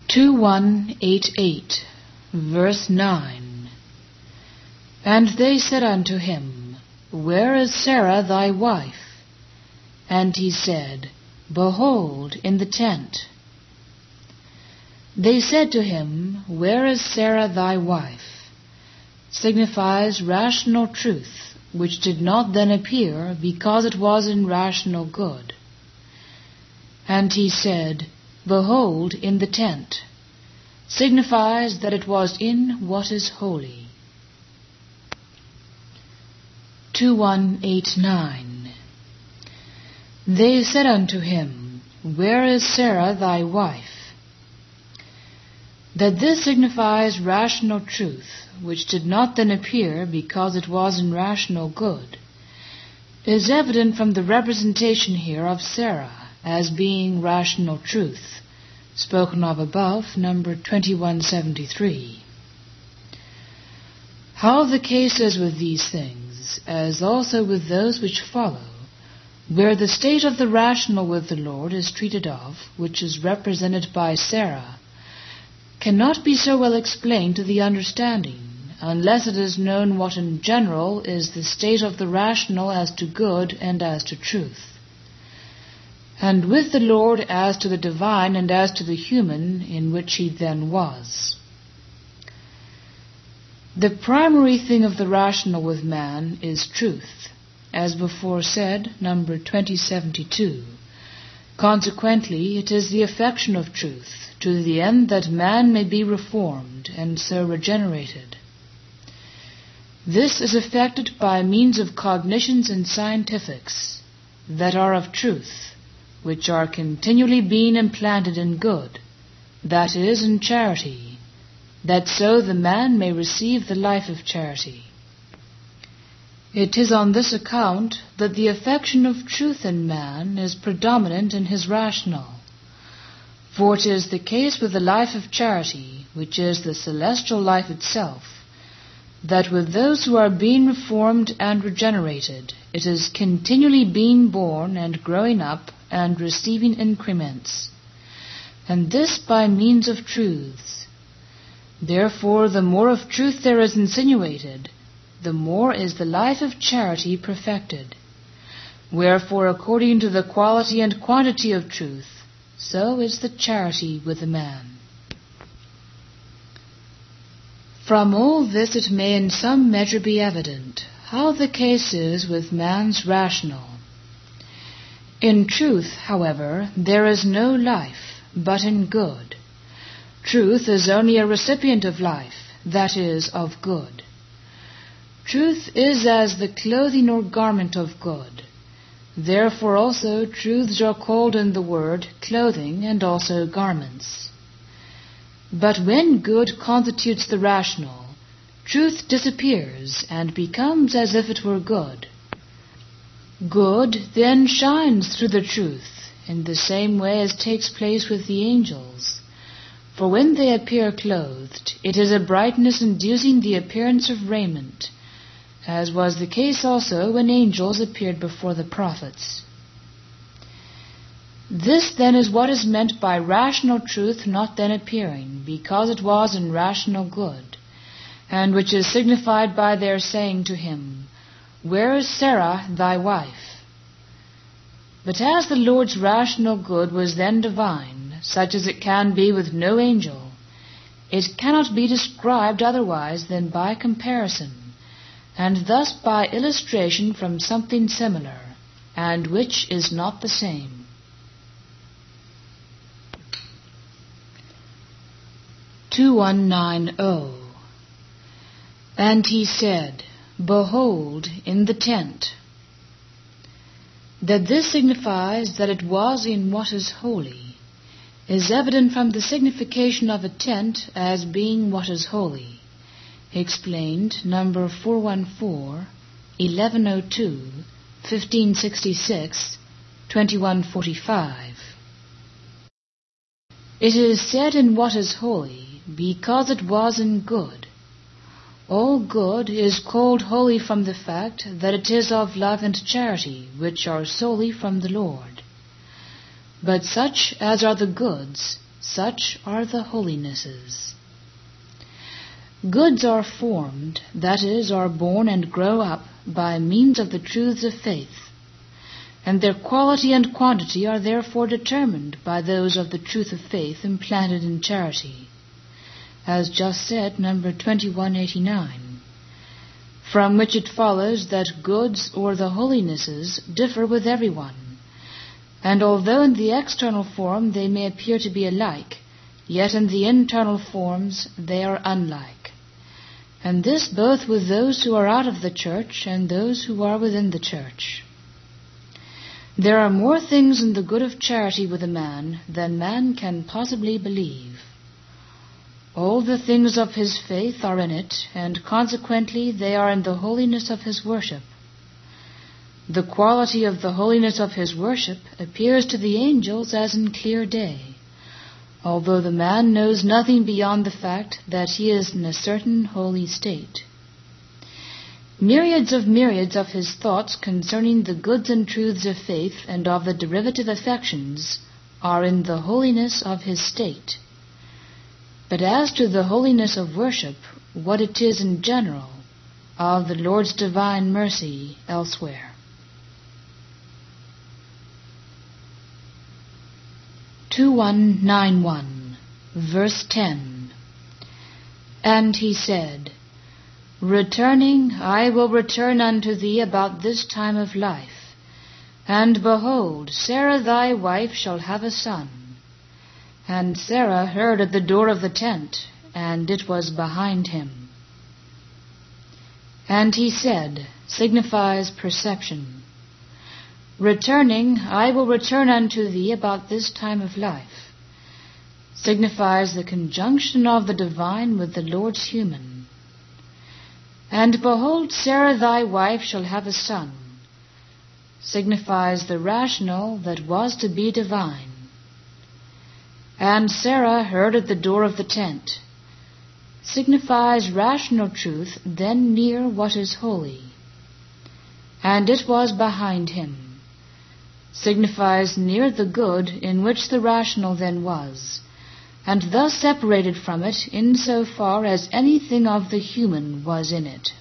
2188, verse 9. And they said unto him, Where is Sarah thy wife? And he said, Behold, in the tent. They said to him, Where is Sarah thy wife? Signifies rational truth, which did not then appear, because it was in rational good. And he said, Behold, in the tent, signifies that it was in what is holy. 2189. They said unto him, Where is Sarah thy wife? That this signifies rational truth, which did not then appear because it was in rational good, is evident from the representation here of Sarah as being rational truth, spoken of above, number 2173. How the case is with these things, as also with those which follow, where the state of the rational with the Lord is treated of, which is represented by Sarah, cannot be so well explained to the understanding, unless it is known what in general is the state of the rational as to good and as to truth, and with the Lord as to the divine and as to the human, in which he then was. The primary thing of the rational with man is truth, as before said, number 2072. Consequently, it is the affection of truth, to the end that man may be reformed, and so regenerated. This is effected by means of cognitions and scientifics, that are of truth, which are continually being implanted in good, that is, in charity, that so the man may receive the life of charity. It is on this account that the affection of truth in man is predominant in his rational. For it is the case with the life of charity, which is the celestial life itself, that with those who are being reformed and regenerated, it is continually being born and growing up and receiving increments, and this by means of truths. Therefore, the more of truth there is insinuated, the more is the life of charity perfected. Wherefore, according to the quality and quantity of truth, so is the charity with the man. From all this it may in some measure be evident how the case is with man's rational. In truth, however, there is no life, but in good. Truth is only a recipient of life, that is, of good. Truth is as the clothing or garment of good. Therefore also truths are called in the word clothing and also garments. But when good constitutes the rational, truth disappears and becomes as if it were good. Good then shines through the truth, in the same way as takes place with the angels. For when they appear clothed, it is a brightness inducing the appearance of raiment, as was the case also when angels appeared before the prophets. This then is what is meant by rational truth not then appearing, because it was in rational good, and which is signified by their saying to him, Where is Sarah thy wife? But as the Lord's rational good was then divine, such as it can be with no angel, it cannot be described otherwise than by comparison, and thus by illustration from something similar, and which is not the same. And he said, Behold, in the tent. That this signifies that it was in what is holy, is evident from the signification of a tent as being what is holy, explained number 414, 1102, 1566, 2145. It is said in what is holy, because it was in good. All good is called holy from the fact that it is of love and charity, which are solely from the Lord. But such as are the goods, Such are the holinesses. Goods are formed, that is, are born and grow up by means of the truths of faith, and their quality and quantity are therefore determined by those of the truth of faith implanted in charity. As just said, number 2189, from which it follows that goods or the holinesses differ with everyone, and although in the external form they may appear to be alike, yet in the internal forms they are unlike. And this both with those who are out of the church and those who are within the church. There are more things in the good of charity with a man than man can possibly believe. All the things of his faith are in it, and consequently they are in the holiness of his worship. The quality of the holiness of his worship appears to the angels as in clear day, although the man knows nothing beyond the fact that he is in a certain holy state. Myriads of his thoughts concerning the goods and truths of faith and of the derivative affections are in the holiness of his state. But as to the holiness of worship, what it is in general, of the Lord's divine mercy elsewhere. (2191) Verse 10. And he said, Returning, I will return unto thee about this time of life. And behold, Sarah thy wife shall have a son. And Sarah heard at the door of the tent, and it was behind him. And he said, signifies perception. Returning, I will return unto thee about this time of life, signifies the conjunction of the divine with the Lord's human. And behold, Sarah thy wife shall have a son, signifies the rational that was to be divine. And Sarah heard at the door of the tent, signifies rational truth then near what is holy. And it was behind him, signifies near the good in which the rational then was, and thus separated from it in so far as anything of the human was in it.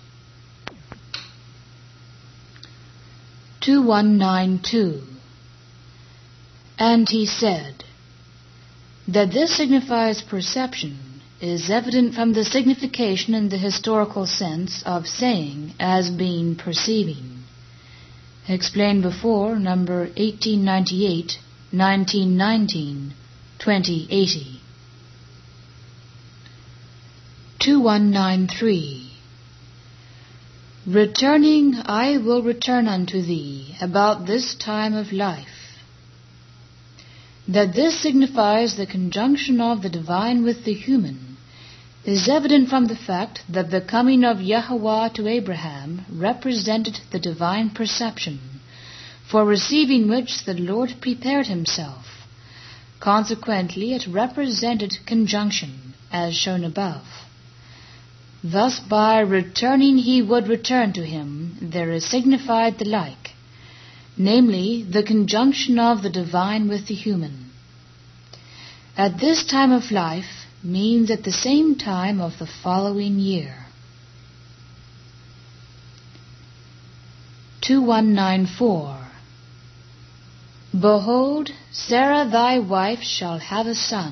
2192. And he said, that this signifies perception is evident from the signification in the historical sense of saying as being perceiving. Explained before, number 1898, 1919, 2080. 2193. Returning, I will return unto thee about this time of life. That this signifies the conjunction of the divine with the human is evident from the fact that the coming of Yahweh to Abraham represented the divine perception, for receiving which the Lord prepared himself. Consequently, it represented conjunction, as shown above. Thus, by returning he would return to him, there is signified the like, namely, the conjunction of the divine with the human. At this time of life means at the same time of the following year. 2194. Behold, Sarah thy wife shall have a son.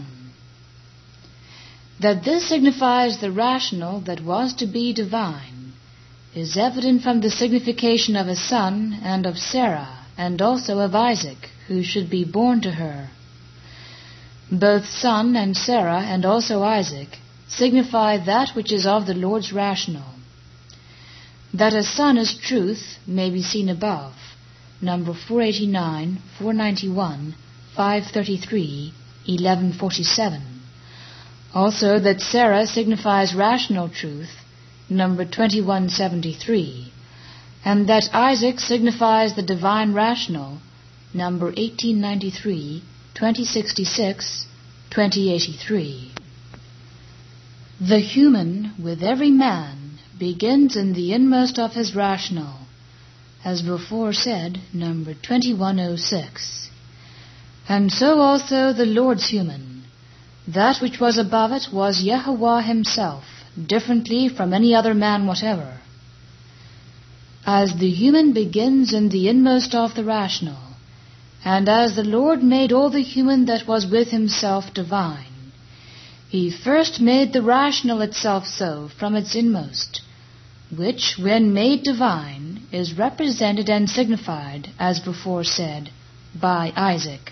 That this signifies the rational that was to be divine is evident from the signification of a son and of Sarah, and also of Isaac, who should be born to her. Both son and Sarah and also Isaac signify that which is of the Lord's rational. That a son is truth may be seen above, number 489, 491, 533, 1147. Also that Sarah signifies rational truth, number 2173, and that Isaac signifies the divine rational, number 1893, 2066, 2083. The human, with every man, begins in the inmost of his rational, as before said, number 2106. And so also the Lord's human, That which was above it was Yahweh himself, differently from any other man whatever. As the human begins in the inmost of the rational, and as the Lord made all the human that was with himself divine, he first made the rational itself so from its inmost, which, when made divine, is represented and signified, as before said, by Isaac.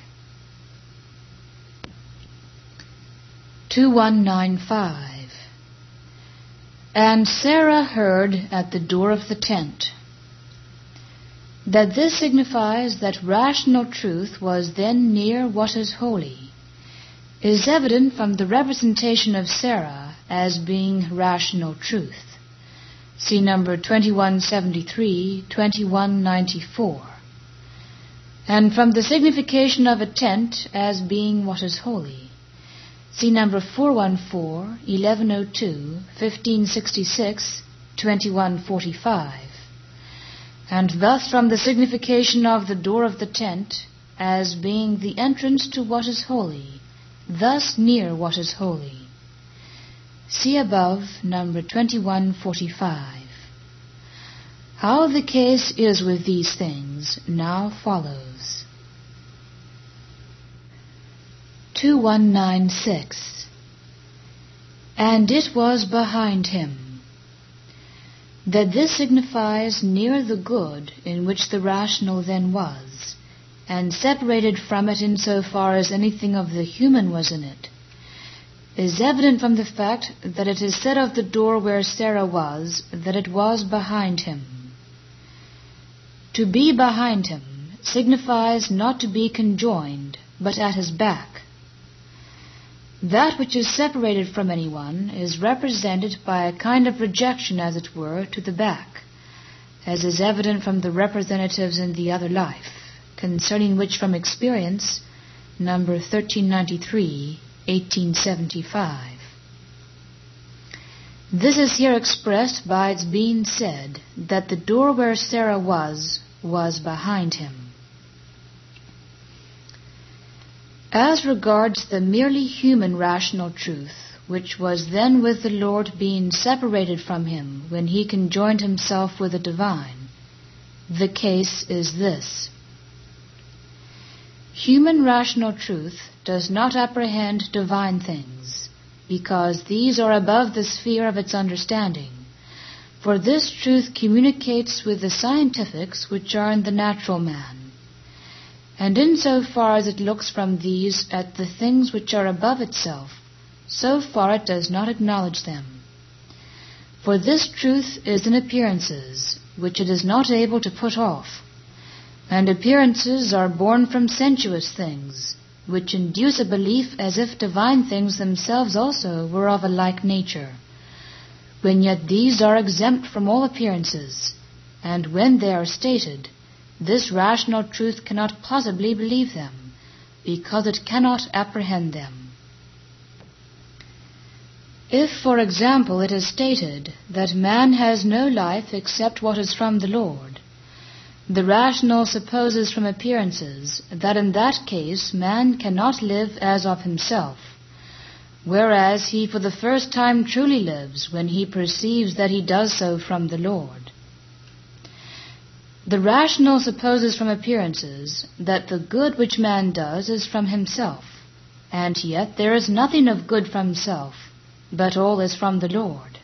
2195. And Sarah heard at the door of the tent. That this signifies that rational truth was then near what is holy, is evident from the representation of Sarah as being rational truth. See number 2173, 2194. And from the signification of a tent as being what is holy. See number 414, 1102, 1566, 2145. And thus from the signification of the door of the tent as being the entrance to what is holy, thus near what is holy. See above number 2145. How the case is with these things now follows. 2196. And it was behind him. That this signifies near the good in which the rational then was, and separated from it in so far as anything of the human was in it, is evident from the fact that it is said of the door where Sarah was, that it was behind him. To be behind him signifies not to be conjoined, but at his back. That which is separated from anyone is represented by a kind of rejection, as it were, to the back, as is evident from the representatives in the other life, concerning which from experience, number 1393, 1875. This is here expressed by its being said that the door where Sarah was behind him. As regards the merely human rational truth, which was then with the Lord being separated from him when he conjoined himself with the divine, the case is this. Human rational truth does not apprehend divine things, because these are above the sphere of its understanding, for this truth communicates with the scientifics which are in the natural man. And in so far as it looks from these at the things which are above itself, so far it does not acknowledge them. For this truth is in appearances, which it is not able to put off, and appearances are born from sensuous things, which induce a belief as if divine things themselves also were of a like nature, when yet these are exempt from all appearances, and when they are stated, this rational truth cannot possibly believe them, because it cannot apprehend them. If, for example, it is stated that man has no life except what is from the Lord, the rational supposes from appearances that in that case man cannot live as of himself, whereas he for the first time truly lives when he perceives that he does so from the Lord. The rational supposes from appearances that the good which man does is from himself, and yet there is nothing of good from self, but all is from the Lord.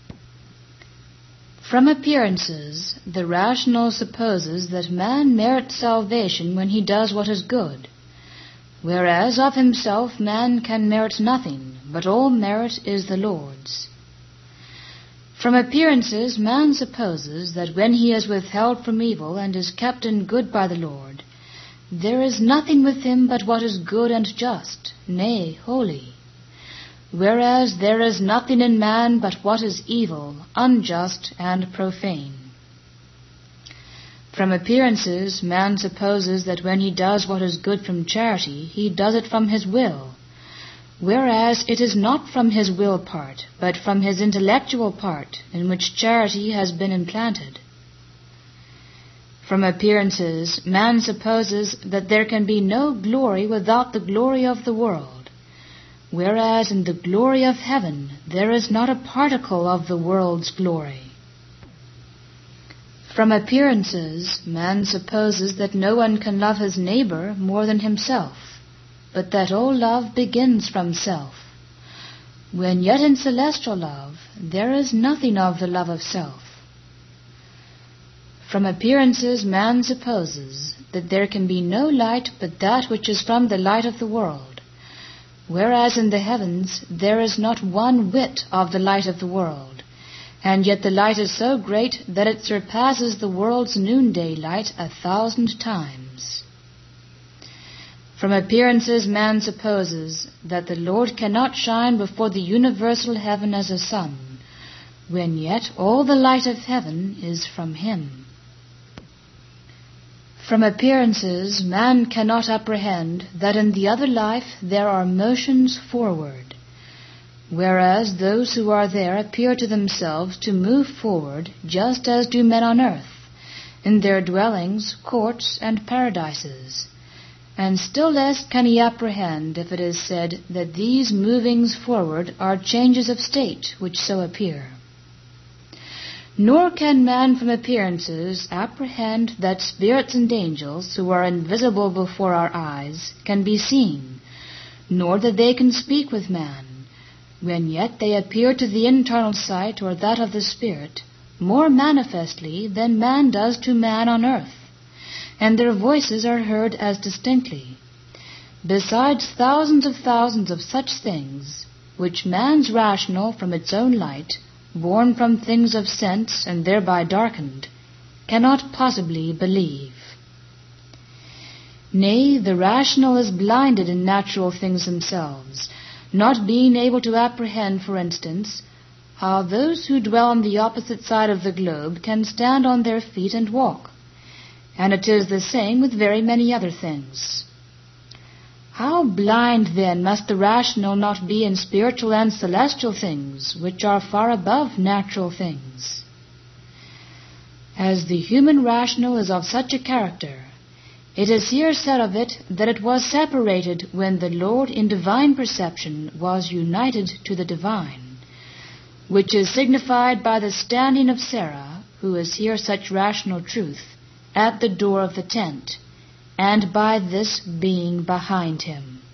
From appearances, the rational supposes that man merits salvation when he does what is good, whereas of himself man can merit nothing, but all merit is the Lord's. From appearances, man supposes that when he is withheld from evil and is kept in good by the Lord, there is nothing with him but what is good and just, nay, holy, whereas there is nothing in man but what is evil, unjust, and profane. From appearances, man supposes that when he does what is good from charity, he does it from his will, whereas it is not from his will part, but from his intellectual part, in which charity has been implanted. From appearances, man supposes that there can be no glory without the glory of the world, whereas in the glory of heaven there is not a particle of the world's glory. From appearances, man supposes that no one can love his neighbor more than himself, but that all love begins from self, when yet in celestial love there is nothing of the love of self. From appearances, man supposes that there can be no light but that which is from the light of the world, whereas in the heavens there is not one whit of the light of the world, and yet the light is so great that it surpasses the world's noonday light 1,000 times. From appearances man supposes that the Lord cannot shine before the universal heaven as a sun, when yet all the light of heaven is from him. From appearances man cannot apprehend that in the other life there are motions forward, whereas those who are there appear to themselves to move forward just as do men on earth, in their dwellings, courts, and paradises, and still less can he apprehend if it is said that these movings forward are changes of state which so appear. Nor can man from appearances apprehend that spirits and angels, who are invisible before our eyes, can be seen, nor that they can speak with man, when yet they appear to the internal sight or that of the spirit more manifestly than man does to man on earth, and their voices are heard as distinctly, besides thousands of such things, which man's rational from its own light, born from things of sense and thereby darkened, cannot possibly believe. Nay, the rational is blinded in natural things themselves, not being able to apprehend, for instance, how those who dwell on the opposite side of the globe can stand on their feet and walk, and it is the same with very many other things. How blind, then, must the rational not be in spiritual and celestial things, which are far above natural things? As the human rational is of such a character, it is here said of it that it was separated when the Lord in divine perception was united to the divine, which is signified by the standing of Sarah, who is here such rational truth, at the door of the tent, and by this being behind him.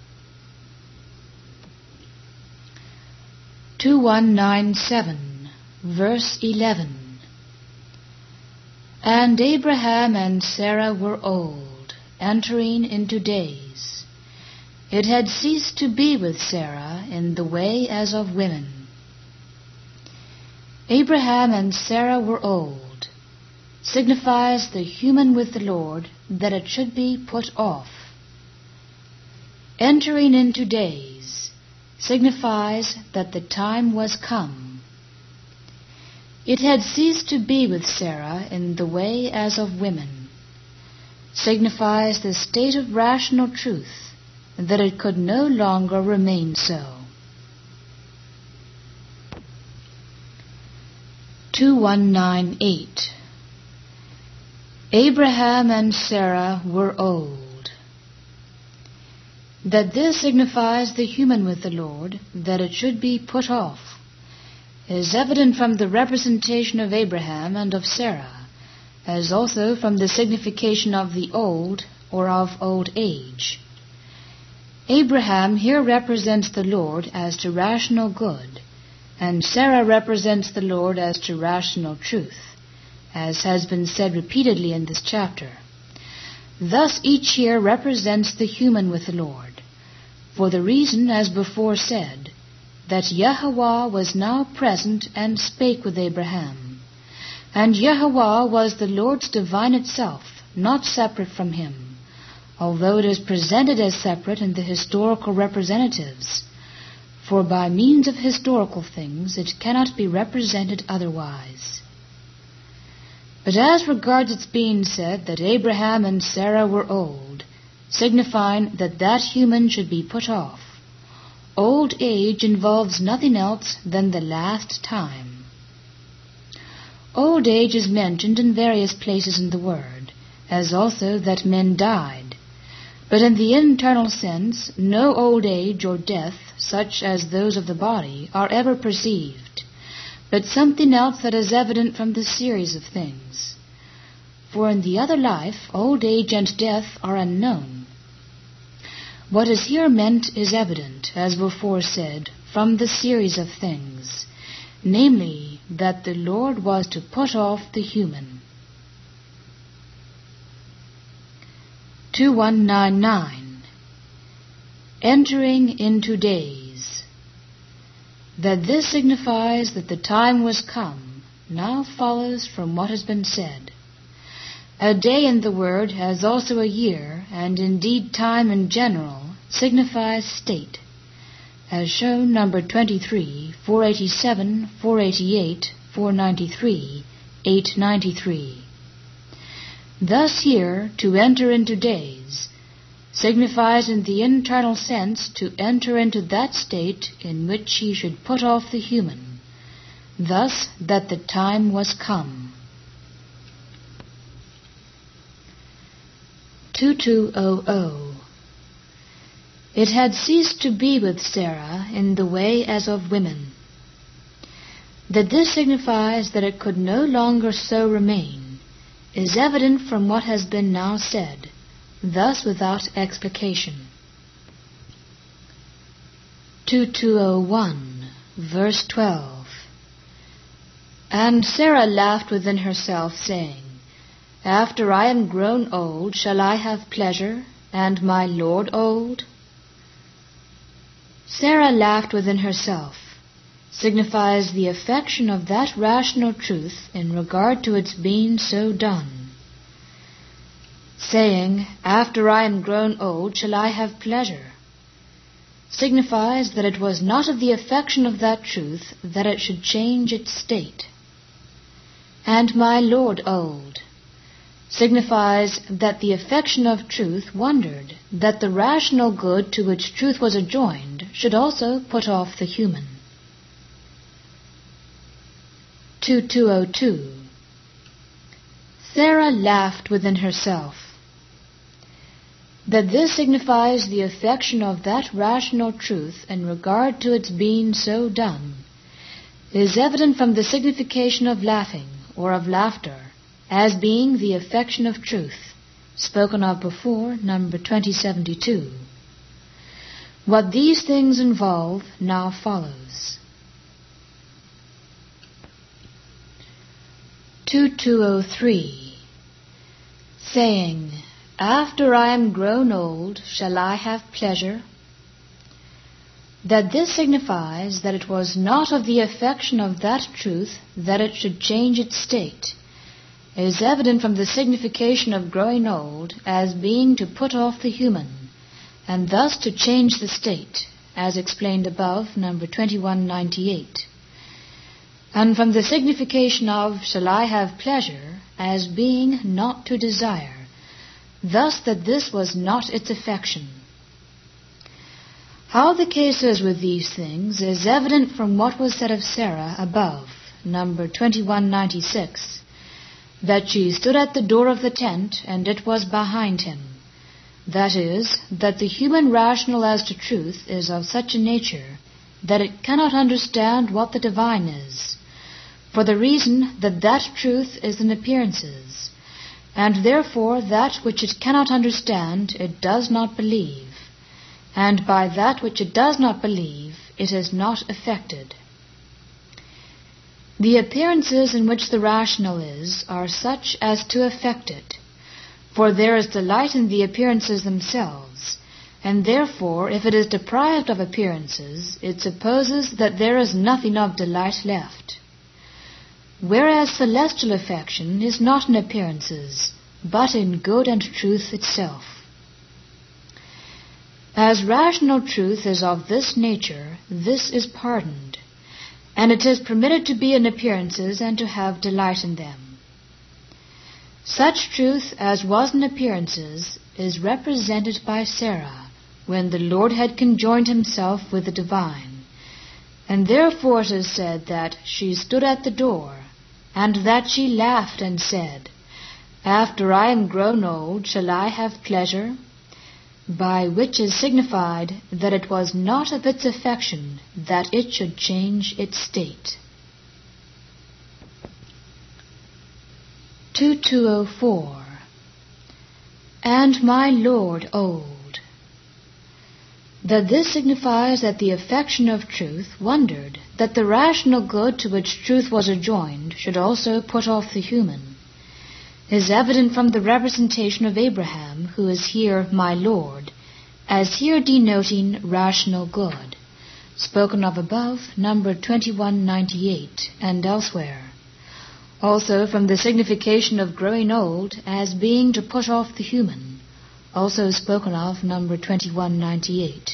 2197, verse 11. And Abraham and Sarah were old, entering into days. It had ceased to be with Sarah in the way as of women. Abraham and Sarah were old, signifies the human with the Lord, that it should be put off. Entering into days signifies that the time was come. It had ceased to be with Sarah in the way as of women, signifies the state of rational truth, that it could no longer remain so. 2198. Abraham and Sarah were old. That this signifies the human with the Lord, that it should be put off, is evident from the representation of Abraham and of Sarah, as also from the signification of the old or of old age. Abraham here represents the Lord as to rational good, and Sarah represents the Lord as to rational truth, as has been said repeatedly in this chapter. Thus each here represents the human with the Lord, for the reason, as before said, that Yahweh was now present and spake with Abraham. And Yahweh was the Lord's divine itself, not separate from him, although it is presented as separate in the historical representatives, for by means of historical things it cannot be represented otherwise. But as regards its being said that Abraham and Sarah were old, signifying that that human should be put off, old age involves nothing else than the last time. Old age is mentioned in various places in the Word, as also that men died, But in the internal sense, no old age or death, such as those of the body, are ever perceived, but something else that is evident from the series of things. For in the other life, old age and death are unknown. What is here meant is evident, as before said, from the series of things, namely, that the Lord was to put off the human. 2199. Entering into days. That this signifies that the time was come, now follows from what has been said. A day in the word, as also a year, and indeed time in general, signifies state, as shown number 23, 487, 488, 493, 893. Thus here, to enter into days, signifies in the internal sense to enter into that state in which he should put off the human, thus that the time was come. 2200. It had ceased to be with Sarah in the way as of women. That this signifies that it could no longer so remain is evident from what has been now said, thus without explication. 2201, verse 12. And Sarah laughed within herself, saying, After I am grown old, shall I have pleasure, and my Lord old? Sarah laughed within herself signifies the affection of that rational truth in regard to its being so done. Saying, After I am grown old, shall I have pleasure, signifies that it was not of the affection of that truth that it should change its state. And my Lord old signifies that the affection of truth wondered that the rational good to which truth was adjoined should also put off the human. 2202. Sarah laughed within herself. That this signifies the affection of that rational truth in regard to its being so done is evident from the signification of laughing or of laughter as being the affection of truth, spoken of before, number 2072. What these things involve now follows. 2203. Saying, After I am grown old, shall I have pleasure? That this signifies that it was not of the affection of that truth that it should change its state, is evident from the signification of growing old as being to put off the human, and thus to change the state, as explained above, number 2198. And from the signification of shall I have pleasure as being not to desire, thus that this was not its affection. How the case is with these things is evident from what was said of Sarah above, number 2196, that she stood at the door of the tent, and it was behind him. That is, that the human rational as to truth is of such a nature that it cannot understand what the divine is, for the reason that that truth is in appearances, and therefore that which it cannot understand it does not believe, and by that which it does not believe it is not affected. The appearances in which the rational is are such as to affect it, for there is delight in the appearances themselves, and therefore if it is deprived of appearances, it supposes that there is nothing of delight left. Whereas celestial affection is not in appearances, but in good and truth itself. As rational truth is of this nature, this is pardoned, and it is permitted to be in appearances and to have delight in them. Such truth as was in appearances is represented by Sarah when the Lord had conjoined himself with the divine, and therefore it is said that she stood at the door, and that she laughed and said, After I am grown old, shall I have pleasure? by which is signified that it was not of its affection that it should change its state. 2204. And my Lord old. That this signifies that the affection of truth wondered that the rational good to which truth was adjoined should also put off the human, is evident from the representation of Abraham, who is here my Lord, as here denoting rational good, spoken of above, number 2198, and elsewhere. Also from the signification of growing old as being to put off the human, also spoken of, number 2198.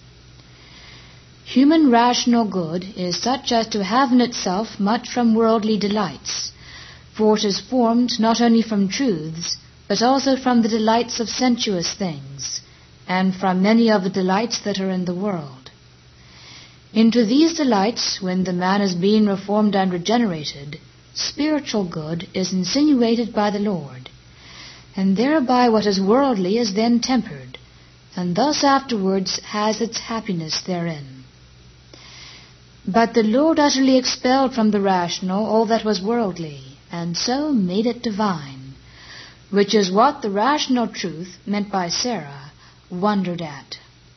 Human rational good is such as to have in itself much from worldly delights, for it is formed not only from truths, but also from the delights of sensuous things, and from many of the delights that are in the world. Into these delights, when the man is being reformed and regenerated, spiritual good is insinuated by the Lord, and thereby what is worldly is then tempered, and thus afterwards has its happiness therein. But the Lord utterly expelled from the rational all that was worldly, and so made it divine, which is what the rational truth, meant by Sarah, wondered at.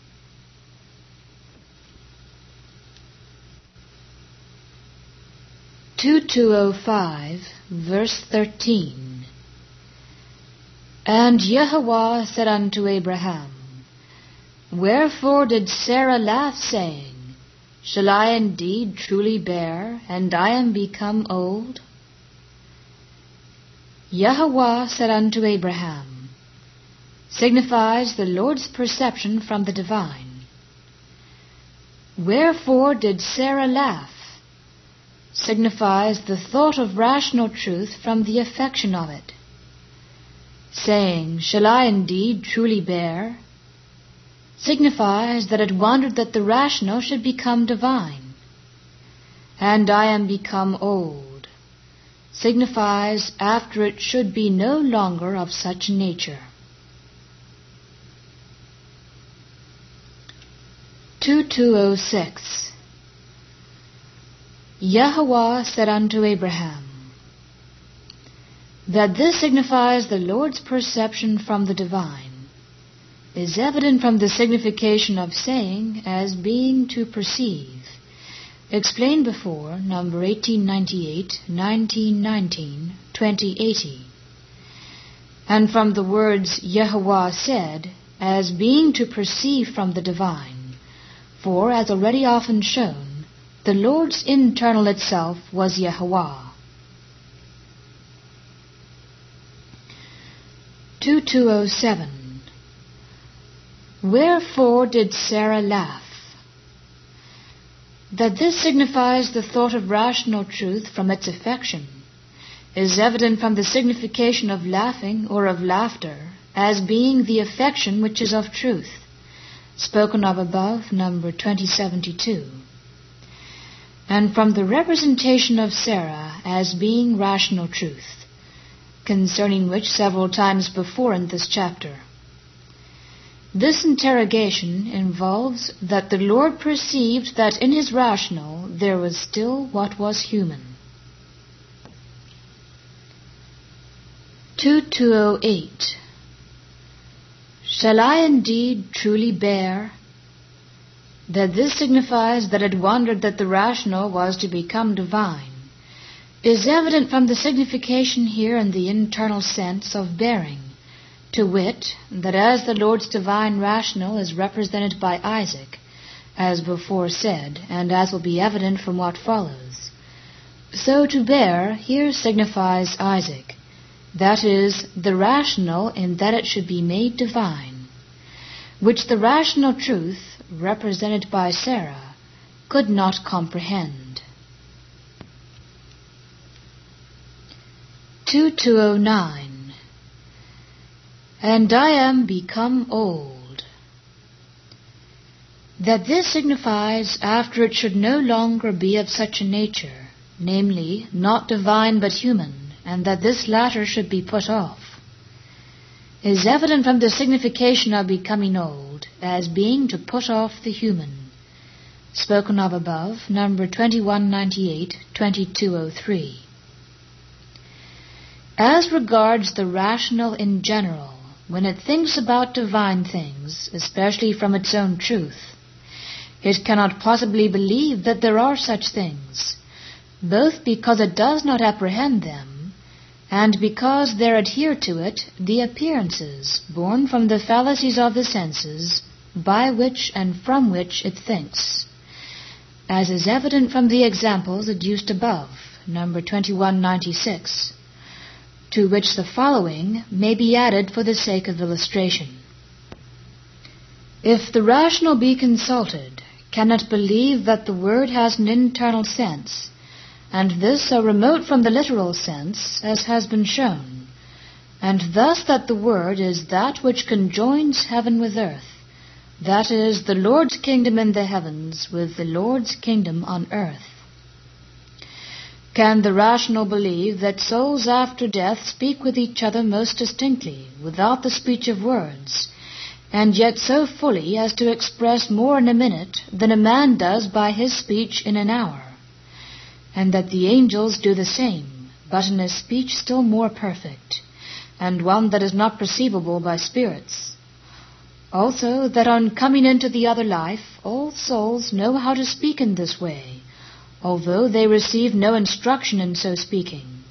2205, verse 13. And Yahweh said unto Abraham, Wherefore did Sarah laugh, saying, Shall I indeed truly bear, and I am become old? Yahweh said unto Abraham signifies the Lord's perception from the divine. Wherefore did Sarah laugh signifies the thought of rational truth from the affection of it. Saying, Shall I indeed truly bear, signifies that it wondered that the rational should become divine. And I am become old signifies after it should be no longer of such nature. 2206. Yahweh said unto Abraham, that this signifies the Lord's perception from the divine, is evident from the signification of saying as being to perceive, explained before, number 1898, 1919, 2080, and from the words Yahweh said as being to perceive from the divine, for, as already often shown, the Lord's internal itself was Yahweh. 2207. Wherefore did Sarah laugh? That this signifies the thought of rational truth from its affection is evident from the signification of laughing or of laughter as being the affection which is of truth, spoken of above, number 2072. And from the representation of Sarah as being rational truth, concerning which several times before in this chapter. This interrogation involves that the Lord perceived that in his rational there was still what was human. 2208. Shall I indeed truly bear? That this signifies that it wondered that the rational was to become divine, is evident from the signification here in the internal sense of bearing, to wit, that as the Lord's divine rational is represented by Isaac, as before said, and as will be evident from what follows, so to bear here signifies Isaac, that is, the rational in that it should be made divine, which the rational truth, represented by Sarah, could not comprehend. 2209. And I am become old. That this signifies after it should no longer be of such a nature, namely, not divine but human, and that this latter should be put off. is evident from the signification of becoming old as being to put off the human, spoken of above, number 2198, 2203. As regards the rational in general, when it thinks about divine things, especially from its own truth, it cannot possibly believe that there are such things, both because it does not apprehend them, and because there adhere to it the appearances born from the fallacies of the senses, by which and from which it thinks, as is evident from the examples adduced above, number 2196, to which the following may be added for the sake of illustration. If the rational be consulted, cannot believe that the word has an internal sense, and this so remote from the literal sense, as has been shown, and thus that the word is that which conjoins heaven with earth, that is, the Lord's kingdom in the heavens with the Lord's kingdom on earth. Can the rational believe that souls after death speak with each other most distinctly, without the speech of words, and yet so fully as to express more in a minute than a man does by his speech in an hour, and that the angels do the same, but in a speech still more perfect, and one that is not perceivable by spirits? Also, that on coming into the other life, all souls know how to speak in this way, although they receive no instruction in so speaking.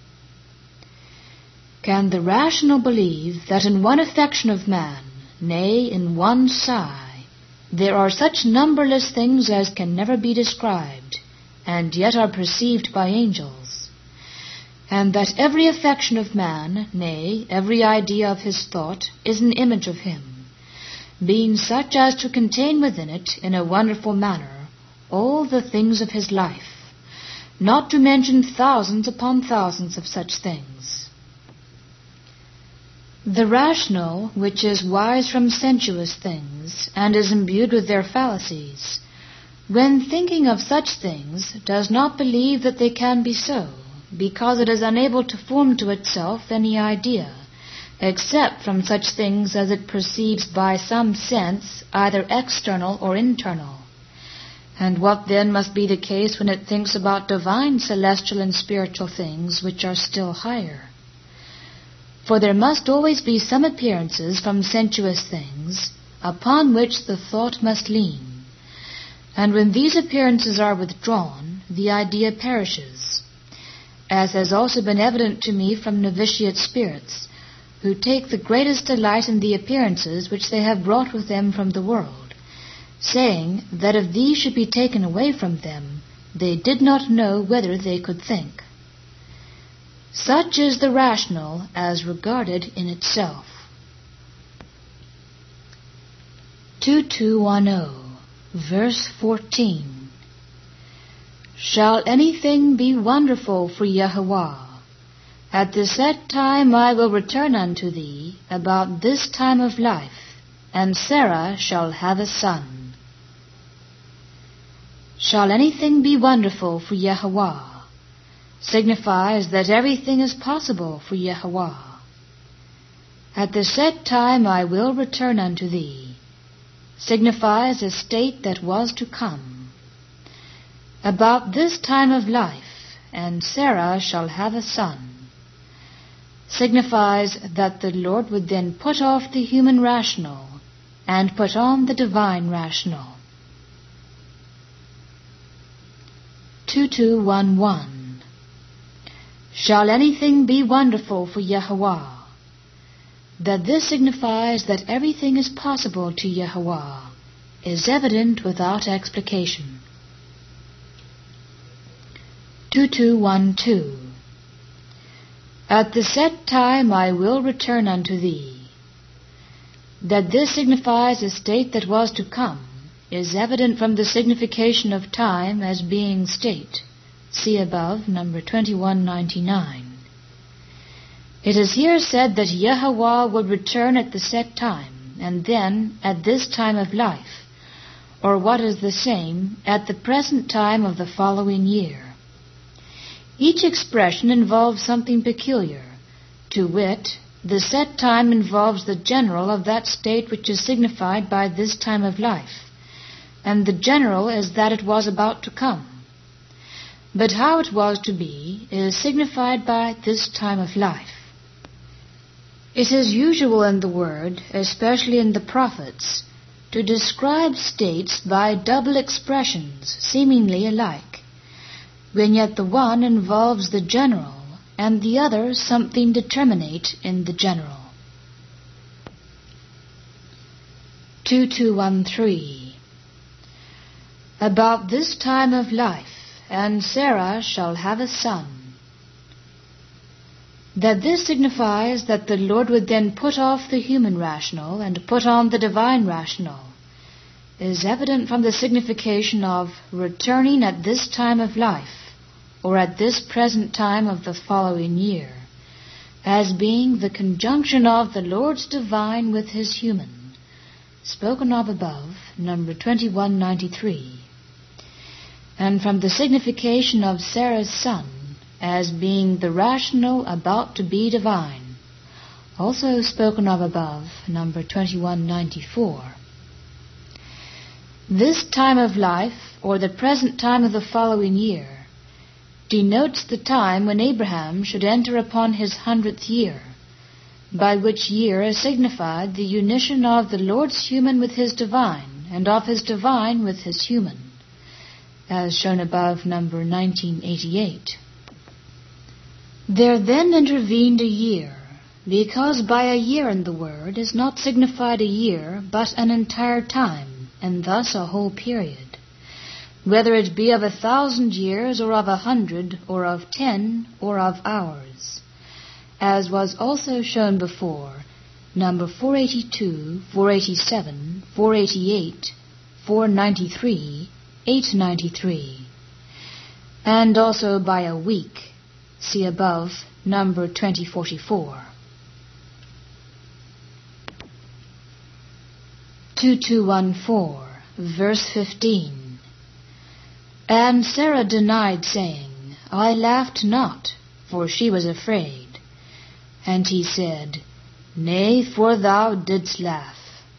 Can the rational believe that in one affection of man, nay, in one sigh, there are such numberless things as can never be described, and yet are perceived by angels, and that every affection of man, nay, every idea of his thought, is an image of him, being such as to contain within it, in a wonderful manner, all the things of his life, not to mention thousands upon thousands of such things? The rational, which is wise from sensuous things, and is imbued with their fallacies, when thinking of such things, does not believe that they can be so, because it is unable to form to itself any idea, except from such things as it perceives by some sense, either external or internal. And what then must be the case when it thinks about divine, celestial, and spiritual things, which are still higher? For there must always be some appearances from sensuous things, upon which the thought must lean. And when these appearances are withdrawn, the idea perishes, as has also been evident to me from novitiate spirits, who take the greatest delight in the appearances which they have brought with them from the world, saying that if these should be taken away from them, they did not know whether they could think. Such is the rational as regarded in itself. 2210, verse 14. Shall anything be wonderful for Yahuwah? At the set time I will return unto thee, about this time of life, and Sarah shall have a son. Shall anything be wonderful for Yahuwah? Signifies that everything is possible for Yahuwah. At the set time I will return unto thee, signifies a state that was to come. About this time of life, and Sarah shall have a son, signifies that the Lord would then put off the human rational, and put on the divine rational. 2211. Shall anything be wonderful for Yahuwah? That this signifies that everything is possible to Yahuwah is evident without explication. 2212. At the set time I will return unto thee. That this signifies a state that was to come is evident from the signification of time as being state. See above, number 2199. It is here said that Yahuwah would return at the set time, and then at this time of life, or what is the same, at the present time of the following year. Each expression involves something peculiar, to wit, The set time involves the general of that state which is signified by this time of life, and the general is that it was about to come. But how it was to be is signified by this time of life. It is usual in the Word, especially in the prophets, to describe states by double expressions seemingly alike, when yet the one involves the general and the other something determinate in the general. 2213. About this time of life, and Sarah shall have a son. That this signifies that the Lord would then put off the human rational and put on the divine rational is evident from the signification of returning at this time of life, or at this present time of the following year, as being the conjunction of the Lord's divine with his human, spoken of above, number 2193, and from the signification of Sarah's son as being the rational about to be divine, also spoken of above, number 2194. This time of life, or the present time of the following year, denotes the time when Abraham should enter upon his 100th year, by which year is signified the unition of the Lord's human with his divine, and of his divine with his human, as shown above, number 1988. There then intervened a year, because by a year in the word is not signified a year, but an entire time, and thus a whole period, whether it be of 1,000 years, or of 100, or of 10, or of hours, as was also shown before, number 482, 487, 488, 493, 893, and also by a week, see above, number 2044. 2214, verse 15. And Sarah denied, saying, I laughed not, for she was afraid. And he said, Nay, for thou didst laugh.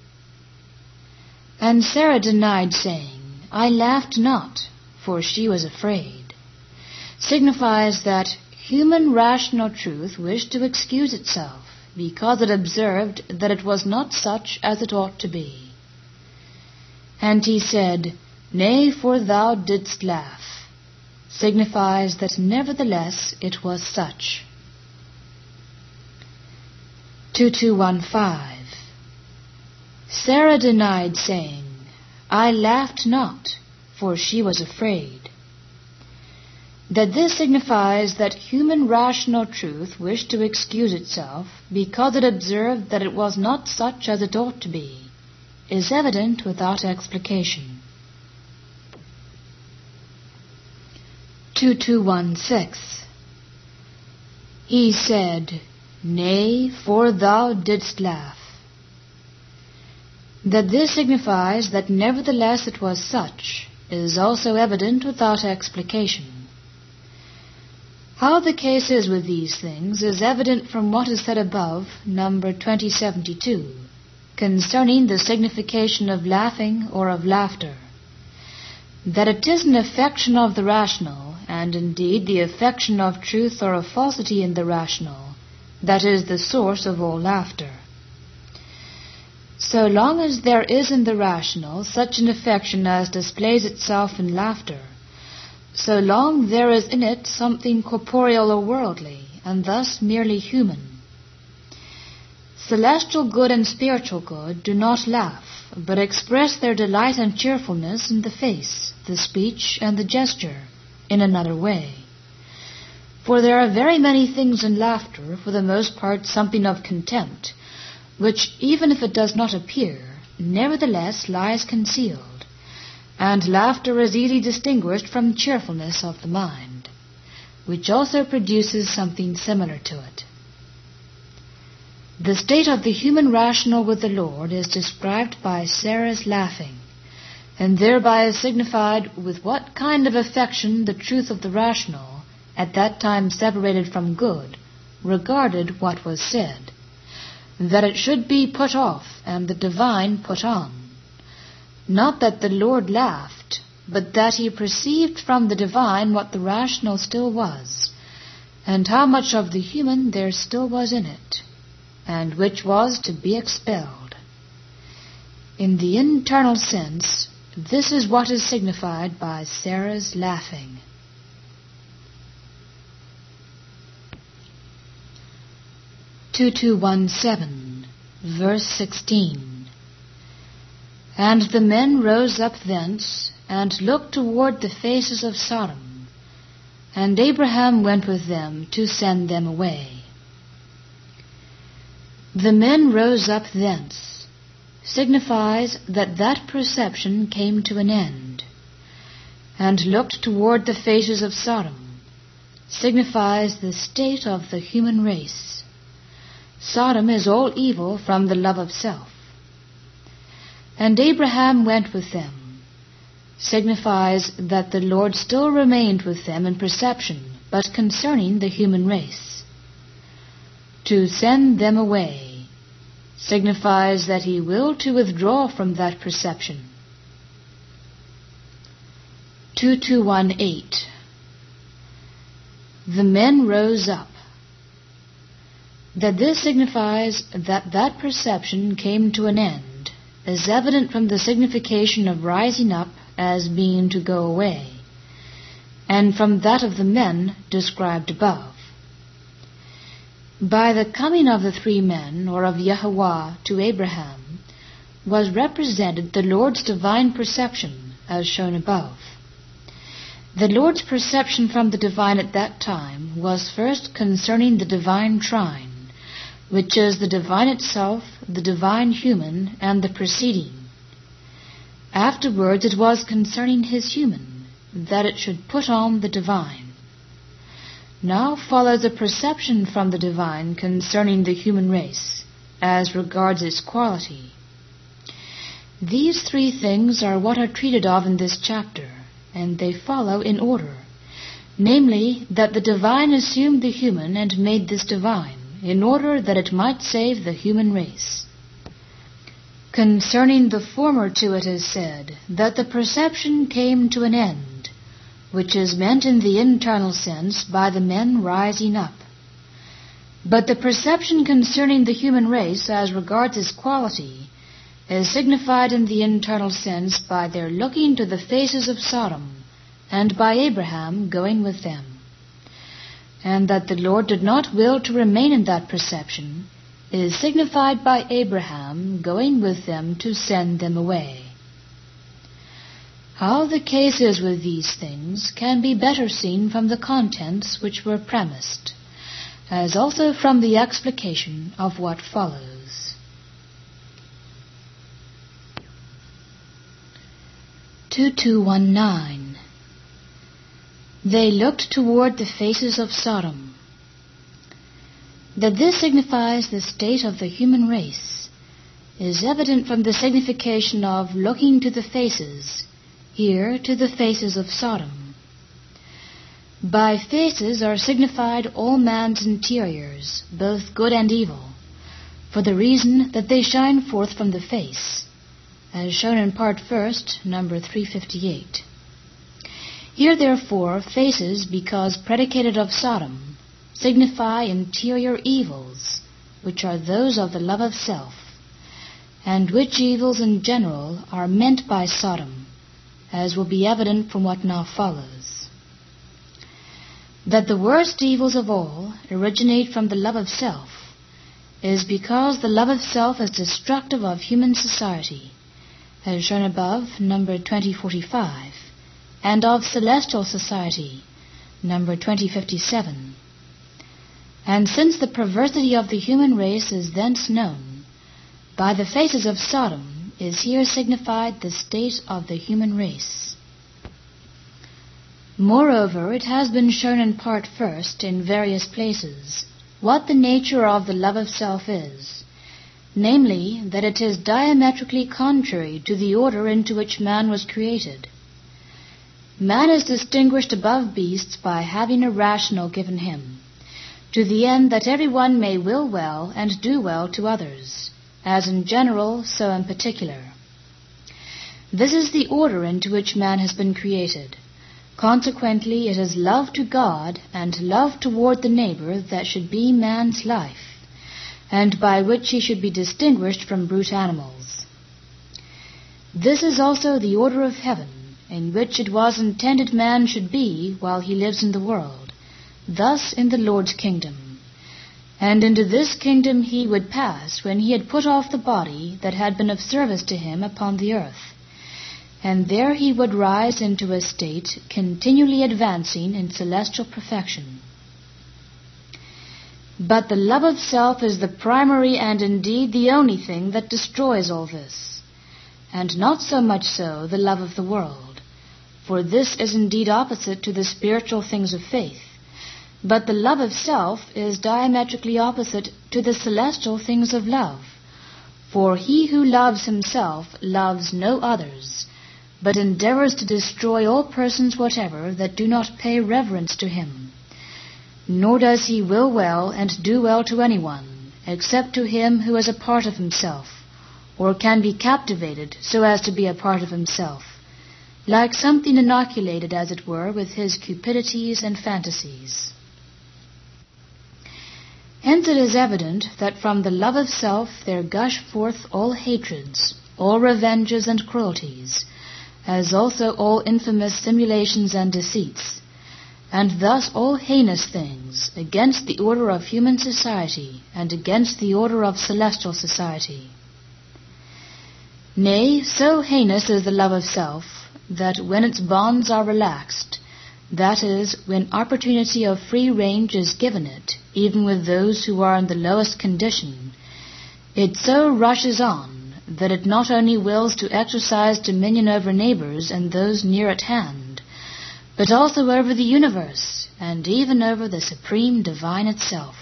And Sarah denied, saying, I laughed not, for she was afraid, signifies that human rational truth wished to excuse itself, because it observed that it was not such as it ought to be. And he said, Nay, for thou didst laugh, signifies that nevertheless it was such. 2215. Sarah denied, saying, I laughed not, for she was afraid. That this signifies that human rational truth wished to excuse itself, because it observed that it was not such as it ought to be, is evident without explication. 2216. He said, Nay, for thou didst laugh. That this signifies that nevertheless it was such, is also evident without explication. How the case is with these things is evident from what is said above, number 2072, concerning the signification of laughing or of laughter. That it is an affection of the rational, and indeed the affection of truth or of falsity in the rational, that is the source of all laughter. So long as there is in the rational such an affection as displays itself in laughter, so long there is in it something corporeal or worldly, and thus merely human. Celestial good and spiritual good do not laugh, but express their delight and cheerfulness in the face, the speech, and the gesture, in another way. For there are very many things in laughter, for the most part something of contempt, which, even if it does not appear, nevertheless lies concealed, and laughter is easily distinguished from cheerfulness of the mind, which also produces something similar to it. The state of the human rational with the Lord is described by Sarah's laughing, and thereby is signified with what kind of affection the truth of the rational, at that time separated from good, regarded what was said, that it should be put off, and the divine put on. Not that the Lord laughed, but that he perceived from the divine what the rational still was, and how much of the human there still was in it, and which was to be expelled. In the internal sense, this is what is signified by Sarah's laughing. (2217), verse 16. And the men rose up thence, and looked toward the faces of Sodom, and Abraham went with them to send them away. The men rose up thence signifies that perception came to an end, and looked toward the faces of Sodom signifies the state of the human race. Sodom is all evil from the love of self. And Abraham went with them signifies that the Lord still remained with them in perception, but concerning the human race. To send them away signifies that he willed to withdraw from that perception. 2218. The men rose up. That this signifies that perception came to an end is evident from the signification of rising up as being to go away, and from that of the men described above. By the coming of the three men, or of Yahweh, to Abraham, was represented the Lord's divine perception, as shown above. The Lord's perception from the divine at that time was first concerning the divine trine, which is the divine itself, the divine human, and the preceding. Afterwards it was concerning his human, that it should put on the divine. Now follows a perception from the divine concerning the human race, as regards its quality. These three things are what are treated of in this chapter, and they follow in order, namely, that the divine assumed the human and made this divine, in order that it might save the human race. Concerning the former two it is said, that the perception came to an end, which is meant in the internal sense by the men rising up. But the perception concerning the human race as regards its quality is signified in the internal sense by their looking to the faces of Sodom, and by Abraham going with them. And that the Lord did not will to remain in that perception is signified by Abraham going with them to send them away. How the case is with these things can be better seen from the contents which were premised, as also from the explication of what follows. 2219. They looked toward the faces of Sodom. That this signifies the state of the human race is evident from the signification of looking to the faces, here to the faces of Sodom. By faces are signified all man's interiors, both good and evil, for the reason that they shine forth from the face, as shown in part first, number 358. Here, therefore, faces, because predicated of Sodom, signify interior evils, which are those of the love of self, and which evils in general are meant by Sodom, as will be evident from what now follows. That the worst evils of all originate from the love of self is because the love of self is destructive of human society, as shown above, number 2045, and of celestial society, number 2057. And since the perversity of the human race is thence known, by the faces of Sodom is here signified the state of the human race. Moreover, it has been shown in part first, in various places, what the nature of the love of self is, namely, that it is diametrically contrary to the order into which man was created. Man is distinguished above beasts by having a rational given him, to the end that every one may will well and do well to others, as in general, so in particular. This is the order into which man has been created. Consequently, it is love to God and love toward the neighbor that should be man's life, and by which he should be distinguished from brute animals. This is also the order of heaven, in which it was intended man should be while he lives in the world, thus in the Lord's kingdom. And into this kingdom he would pass when he had put off the body that had been of service to him upon the earth, and there he would rise into a state continually advancing in celestial perfection. But the love of self is the primary and indeed the only thing that destroys all this, and not so much so the love of the world, for this is indeed opposite to the spiritual things of faith, but the love of self is diametrically opposite to the celestial things of love, for he who loves himself loves no others, but endeavors to destroy all persons whatever that do not pay reverence to him. Nor does he will well and do well to anyone, except to him who is a part of himself, or can be captivated so as to be a part of himself, like something inoculated, as it were, with his cupidities and fantasies. Hence it is evident that from the love of self there gush forth all hatreds, all revenges and cruelties, as also all infamous simulations and deceits, and thus all heinous things against the order of human society and against the order of celestial society. Nay, so heinous is the love of self, that when its bonds are relaxed, that is, when opportunity of free range is given it, even with those who are in the lowest condition, it so rushes on that it not only wills to exercise dominion over neighbors and those near at hand, but also over the universe, and even over the supreme divine itself.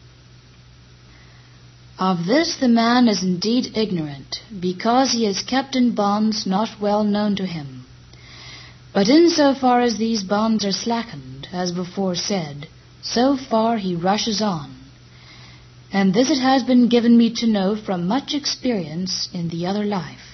Of this the man is indeed ignorant, because he is kept in bonds not well known to him. But in so far as these bonds are slackened, as before said, so far he rushes on. And this it has been given me to know from much experience in the other life.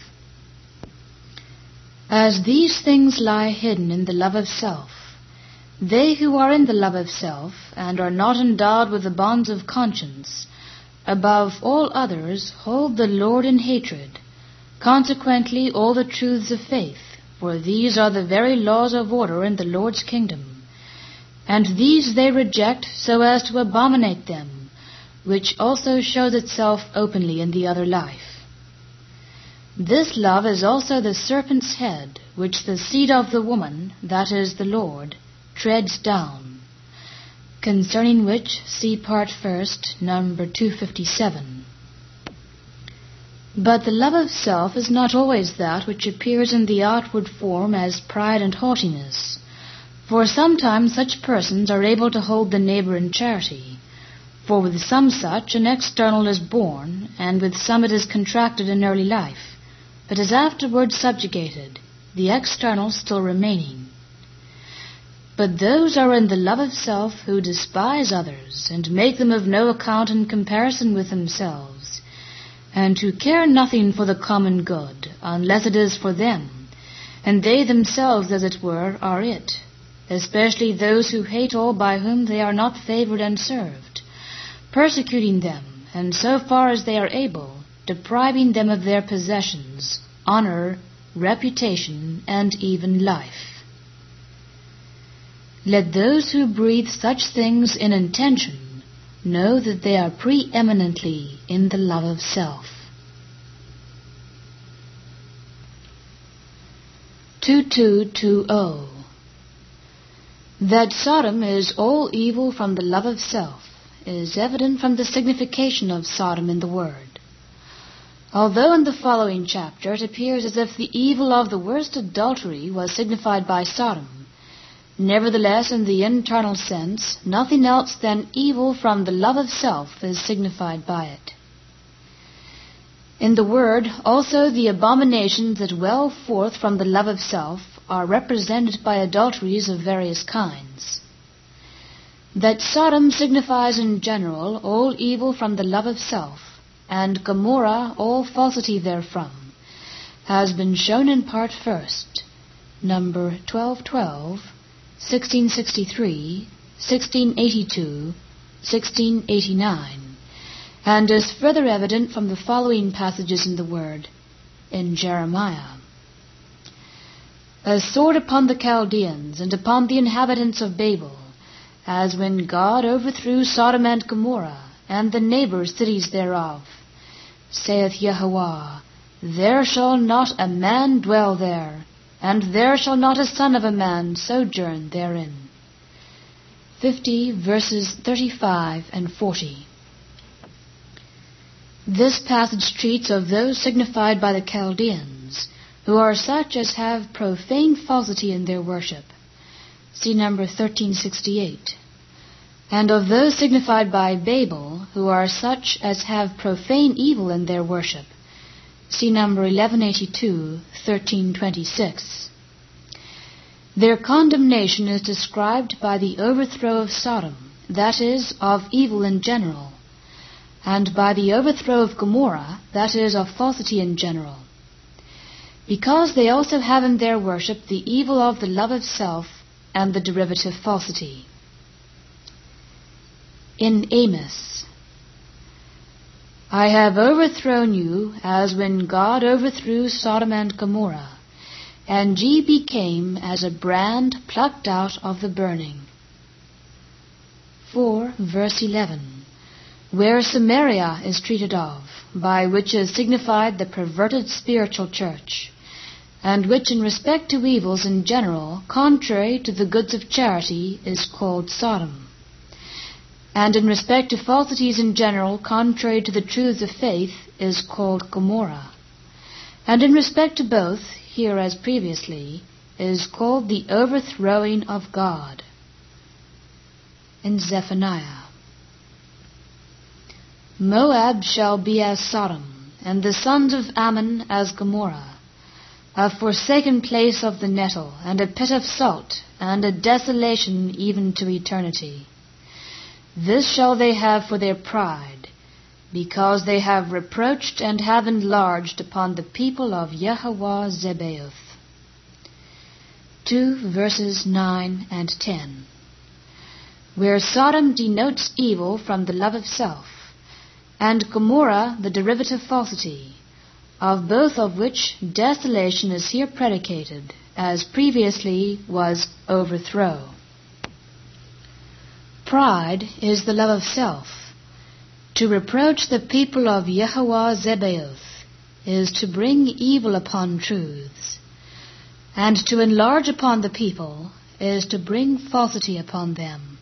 As these things lie hidden in the love of self, they who are in the love of self, and are not endowed with the bonds of conscience, above all others hold the Lord in hatred, consequently all the truths of faith, for these are the very laws of order in the Lord's kingdom, and these they reject so as to abominate them, which also shows itself openly in the other life. This love is also the serpent's head, which the seed of the woman, that is the Lord, treads down, concerning which see part first, number 257. But the love of self is not always that which appears in the outward form as pride and haughtiness, for sometimes such persons are able to hold the neighbor in charity, for with some such an external is born, and with some it is contracted in early life, but is afterwards subjugated, the external still remaining. But those are in the love of self who despise others, and make them of no account in comparison with themselves, and who care nothing for the common good, unless it is for them, and they themselves, as it were, are it, especially those who hate all by whom they are not favored and served, persecuting them, and so far as they are able, depriving them of their possessions, honor, reputation, and even life. Let those who breathe such things in intention know that they are preeminently in the love of self. 2220. That Sodom is all evil from the love of self is evident from the signification of Sodom in the word. Although in the following chapter it appears as if the evil of the worst adultery was signified by Sodom, nevertheless in the internal sense nothing else than evil from the love of self is signified by it. In the word also the abominations that well forth from the love of self are represented by adulteries of various kinds. That Sodom signifies in general all evil from the love of self, and Gomorrah all falsity therefrom, has been shown in part first, number 1212, 1663, 1682, 1689, and is further evident from the following passages in the Word, in Jeremiah. A sword upon the Chaldeans and upon the inhabitants of Babel, as when God overthrew Sodom and Gomorrah, and the neighbor cities thereof, saith Yahweh, there shall not a man dwell there, and there shall not a son of a man sojourn therein. 50 verses 35 and 40. This passage treats of those signified by the Chaldeans, who are such as have profane falsity in their worship. See number 1368. And of those signified by Babel, who are such as have profane evil in their worship. See number 1182, 1326. Their condemnation is described by the overthrow of Sodom, that is, of evil in general, and by the overthrow of Gomorrah, that is, of falsity in general. Because they also have in their worship the evil of the love of self and the derivative falsity. In Amos, I have overthrown you as when God overthrew Sodom and Gomorrah, and ye became as a brand plucked out of the burning. 4 verse 11, where Samaria is treated of, by which is signified the perverted spiritual church, and which in respect to evils in general, contrary to the goods of charity, is called Sodom, and in respect to falsities in general, contrary to the truths of faith, is called Gomorrah, and in respect to both, here as previously, is called the overthrowing of God. In Zephaniah, Moab shall be as Sodom, and the sons of Ammon as Gomorrah, a forsaken place of the nettle, and a pit of salt, and a desolation even to eternity. This shall they have for their pride, because they have reproached and have enlarged upon the people of Yahweh Zebaoth. 2 verses 9 and 10. Where Sodom denotes evil from the love of self, and Gomorrah the derivative falsity, of both of which desolation is here predicated, as previously was overthrow. Pride is the love of self. To reproach the people of Yahweh Zebaoth is to bring evil upon truths, and to enlarge upon the people is to bring falsity upon them.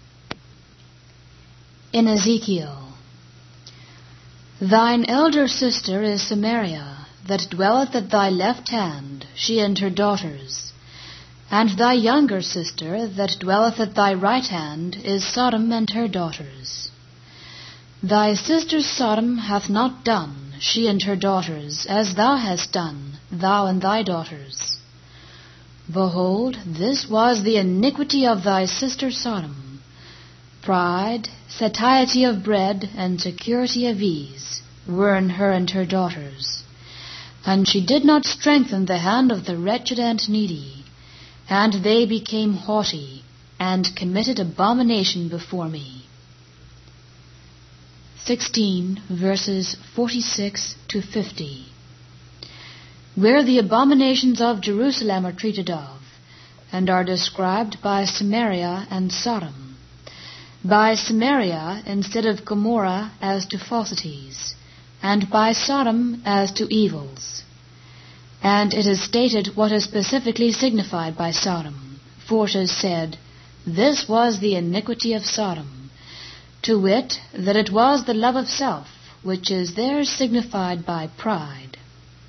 In Ezekiel, thine elder sister is Samaria, that dwelleth at thy left hand, she and her daughters. And thy younger sister, that dwelleth at thy right hand, is Sodom and her daughters. Thy sister Sodom hath not done, she and her daughters, as thou hast done, thou and thy daughters. Behold, this was the iniquity of thy sister Sodom. Pride, satiety of bread, and security of ease were in her and her daughters. And she did not strengthen the hand of the wretched and needy, and they became haughty, and committed abomination before me. 16 verses 46 to 50. Where the abominations of Jerusalem are treated of, and are described by Samaria and Sodom. By Samaria instead of Gomorrah as to falsities, and by Sodom as to evils. And it is stated what is specifically signified by Sodom, for it is said, this was the iniquity of Sodom, to wit, that it was the love of self, which is there signified by pride.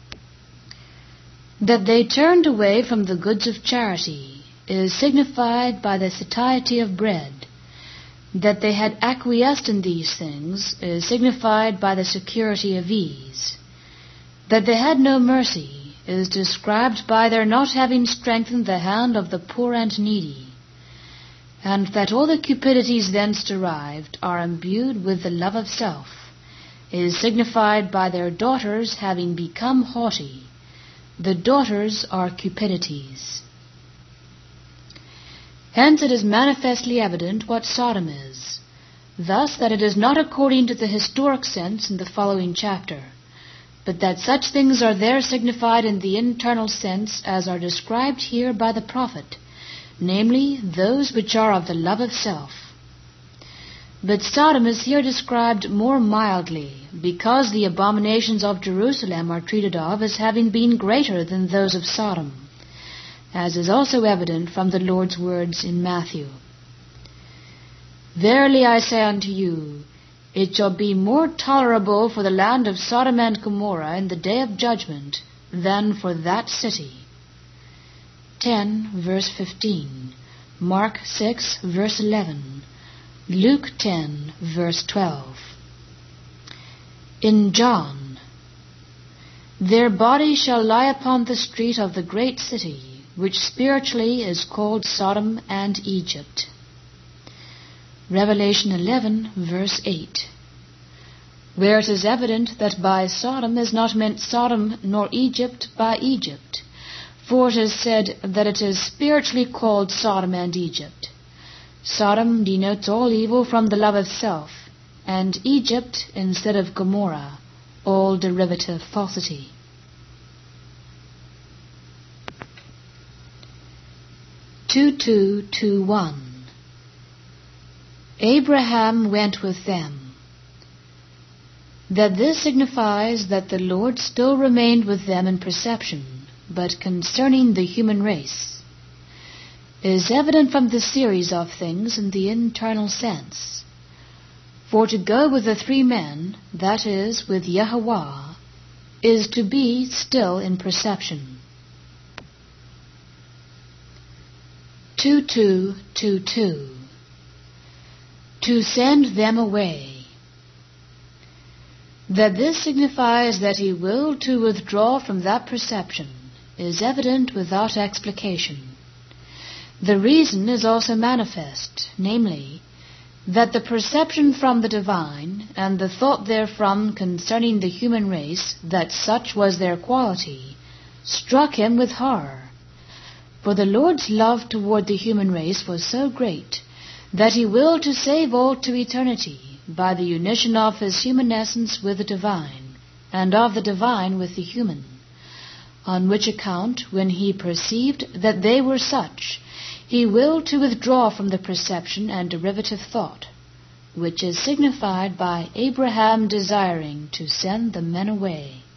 That they turned away from the goods of charity is signified by the satiety of bread. That they had acquiesced in these things is signified by the security of ease. That they had no mercy is described by their not having strengthened the hand of the poor and needy. and that all the cupidities thence derived are imbued with the love of self, is signified by their daughters having become haughty. The daughters are cupidities. Hence it is manifestly evident what Sodom is, thus that it is not according to the historic sense in the following chapter, but that such things are there signified in the internal sense as are described here by the prophet, namely, those which are of the love of self. But Sodom is here described more mildly, because the abominations of Jerusalem are treated of as having been greater than those of Sodom, as is also evident from the Lord's words in Matthew. Verily I say unto you, it shall be more tolerable for the land of Sodom and Gomorrah in the day of judgment than for that city. 10 verse 15, Mark 6 verse 11, Luke 10 verse 12. In John, their body shall lie upon the street of the great city, which spiritually is called Sodom and Egypt. Revelation 11 verse 8, where it is evident that by Sodom is not meant Sodom nor Egypt by Egypt, for it is said that it is spiritually called Sodom and Egypt. Sodom denotes all evil from the love of self, and Egypt, instead of Gomorrah, all derivative falsity. (2:2:1) Abraham went with them. That this signifies that the Lord still remained with them in perception, but concerning the human race, is evident from the series of things in the internal sense. For to go with the three men, that is, with Yahweh, is to be still in perception. 2:2:2 To send them away. That this signifies that he willed to withdraw from that perception is evident without explication. The reason is also manifest, namely, that the perception from the divine, and the thought therefrom concerning the human race, that such was their quality, struck him with horror. For the Lord's love toward the human race was so great, that he willed to save all to eternity, by the unition of his human essence with the divine, and of the divine with the human. On which account, when he perceived that they were such, he willed to withdraw from the perception and derivative thought, which is signified by Abraham desiring to send the men away.